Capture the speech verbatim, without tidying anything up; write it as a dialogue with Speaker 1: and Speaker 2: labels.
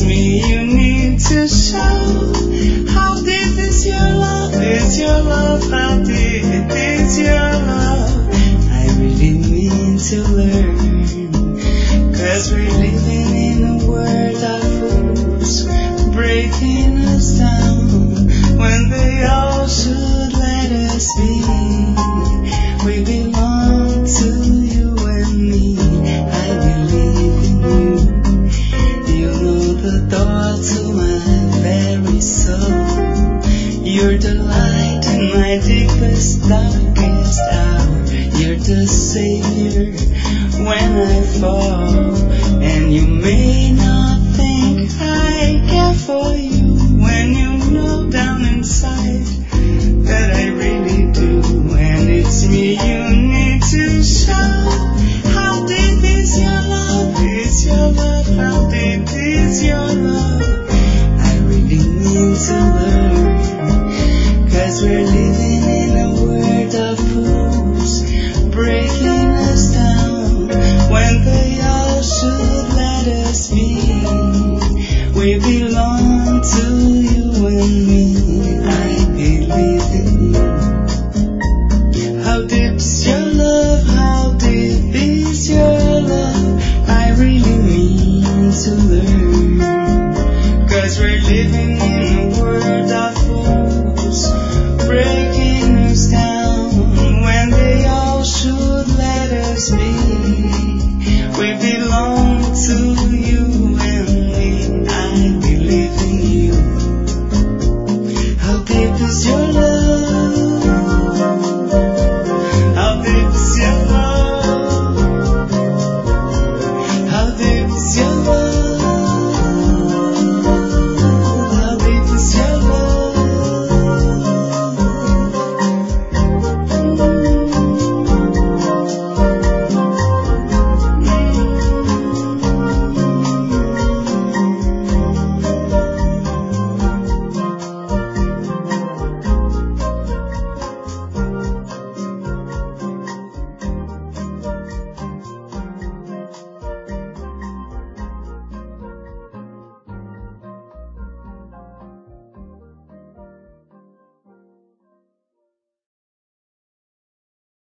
Speaker 1: me you need to show. How deep is your love? Is your love? How deep is your love? I really need to learn, 'cause we're living in a world of fools, breaking us down when they all should let us be. We belong to you and me. I believe in you. You know the door to my very soul. You're the light in my deepest, darkest hour. You're the savior when I fall. And you may not think I care for you, when you know down inside that I really do. And it's me you need to show. How deep is your love? Is your love? How deep is your love? I really need to learn, 'cause we're living in a world of fools, breaking us down when they all should let us be. We belong to you and me. I believe in you. How deep's your love? How deep is your love? I really mean to learn.